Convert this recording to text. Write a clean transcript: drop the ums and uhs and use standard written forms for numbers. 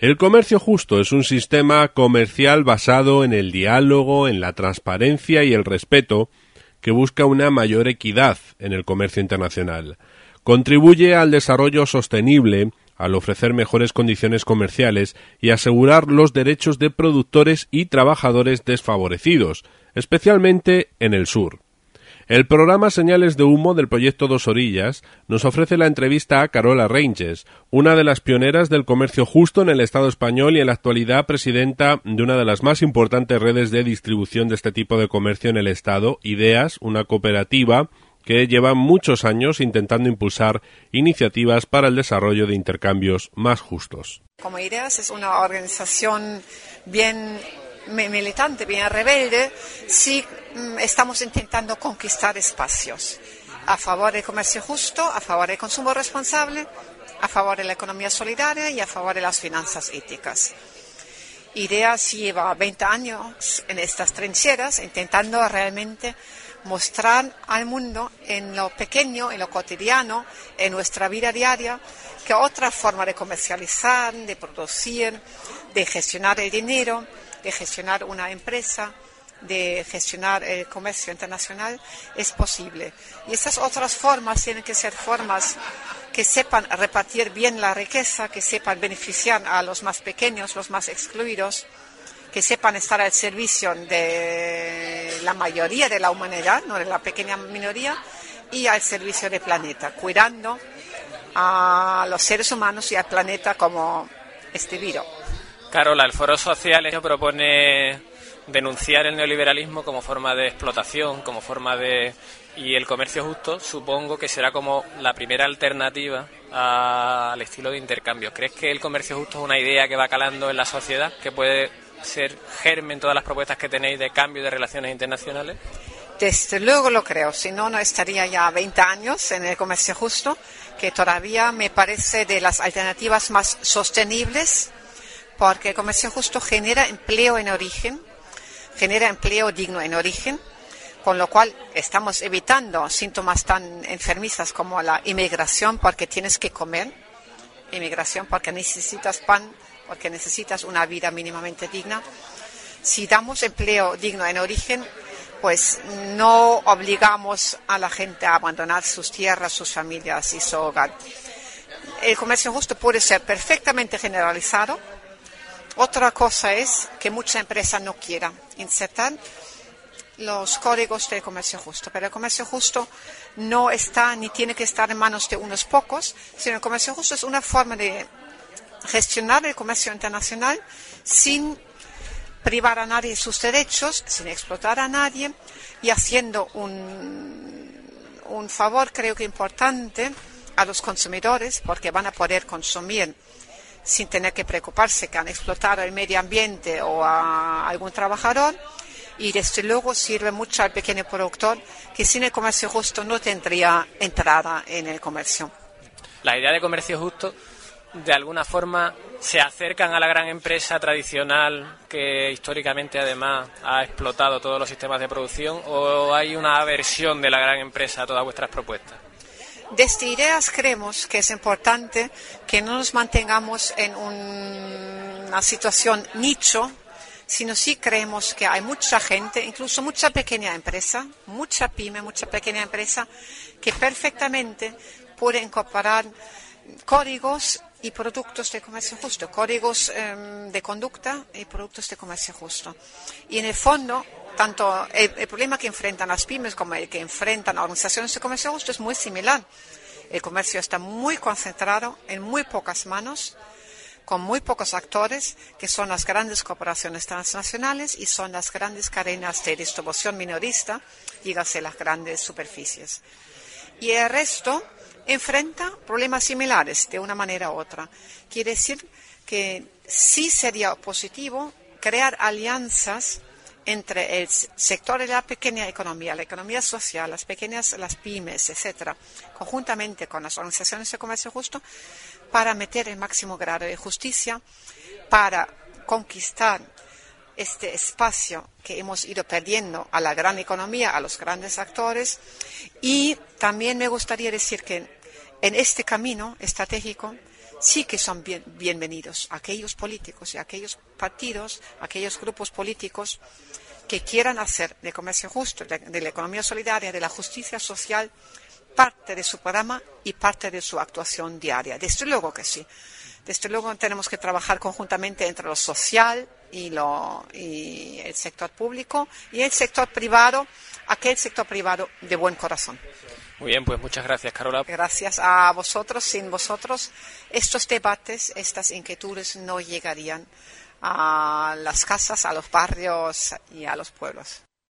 El comercio justo es un sistema comercial basado en el diálogo, en la transparencia y el respeto, que busca una mayor equidad en el comercio internacional. Contribuye al desarrollo sostenible, al ofrecer mejores condiciones comerciales y asegurar los derechos de productores y trabajadores desfavorecidos, especialmente en el sur. El programa Señales de Humo del proyecto Dos Orillas nos ofrece la entrevista a Carola Reintges, una de las pioneras del comercio justo en el Estado español y en la actualidad presidenta de una de las más importantes redes de distribución de este tipo de comercio en el Estado, Ideas, una cooperativa que lleva muchos años intentando impulsar iniciativas para el desarrollo de intercambios más justos. Como Ideas es una organización bien militante, bien rebelde, sí estamos intentando conquistar espacios a favor del comercio justo, a favor del consumo responsable, a favor de la economía solidaria y a favor de las finanzas éticas. Ideas lleva 20 años en estas trincheras intentando realmente mostrar al mundo en lo pequeño, en lo cotidiano, en nuestra vida diaria, que otra forma de comercializar, de producir, de gestionar el dinero, de gestionar una empresa, de gestionar el comercio internacional, es posible. Y esas otras formas tienen que ser formas que sepan repartir bien la riqueza, que sepan beneficiar a los más pequeños, los más excluidos, que sepan estar al servicio de la mayoría de la humanidad, no de la pequeña minoría, y al servicio del planeta, cuidando a los seres humanos y al planeta como este virus. Carola, el Foro Social propone denunciar el neoliberalismo como forma de explotación, como forma de... Y el comercio justo supongo que será como la primera alternativa al estilo de intercambio. ¿Crees que el comercio justo es una idea que va calando en la sociedad, que puede ser germen todas las propuestas que tenéis de cambio de relaciones internacionales? Desde luego lo creo, si no, no estaría ya 20 años en el comercio justo, que todavía me parece de las alternativas más sostenibles, porque el comercio justo genera empleo en origen, genera empleo digno en origen, con lo cual estamos evitando síntomas tan enfermizas como la inmigración, porque tienes que comer, inmigración porque necesitas pan, porque necesitas una vida mínimamente digna. Si damos empleo digno en origen, pues no obligamos a la gente a abandonar sus tierras, sus familias y su hogar. El comercio justo puede ser perfectamente generalizado. Otra cosa es que mucha empresa no quiera insertar los códigos del comercio justo, pero el comercio justo no está ni tiene que estar en manos de unos pocos, sino el comercio justo es una forma de gestionar el comercio internacional sin privar a nadie de sus derechos, sin explotar a nadie y haciendo un favor, creo que importante, a los consumidores, porque van a poder consumir sin tener que preocuparse que han explotado el medio ambiente o a algún trabajador, y desde luego sirve mucho al pequeño productor que sin el comercio justo no tendría entrada en el comercio. La idea de comercio justo, de alguna forma, se acercan a la gran empresa tradicional que históricamente además ha explotado todos los sistemas de producción, o hay una aversión de la gran empresa a todas vuestras propuestas? Desde Ideas creemos que es importante que no nos mantengamos en una situación nicho, sino sí creemos que hay mucha gente, incluso mucha pequeña empresa, mucha pyme, mucha pequeña empresa, que perfectamente puede incorporar códigos y productos de comercio justo, códigos de conducta y productos de comercio justo. Y en el fondo, tanto el problema que enfrentan las pymes como el que enfrentan organizaciones de comercio justo es muy similar. El comercio está muy concentrado en muy pocas manos, con muy pocos actores, que son las grandes corporaciones transnacionales y son las grandes cadenas de distribución minorista, dígase las grandes superficies. Y el resto enfrenta problemas similares de una manera u otra. Quiere decir que sí sería positivo crear alianzas entre el sector de la pequeña economía, la economía social, las pymes, etcétera, conjuntamente con las organizaciones de comercio justo, para meter el máximo grado de justicia, para conquistar este espacio que hemos ido perdiendo a la gran economía, a los grandes actores. Y también me gustaría decir que en este camino estratégico sí que son bienvenidos aquellos políticos y aquellos partidos, aquellos grupos políticos que quieran hacer del comercio justo, de la economía solidaria, de la justicia social, parte de su programa y parte de su actuación diaria. Desde luego que sí. Desde luego tenemos que trabajar conjuntamente entre lo social y el sector público y el sector privado, aquel sector privado de buen corazón. Muy bien, pues muchas gracias, Carola. Gracias a vosotros. Sin vosotros, estos debates, estas inquietudes no llegarían a las casas, a los barrios y a los pueblos.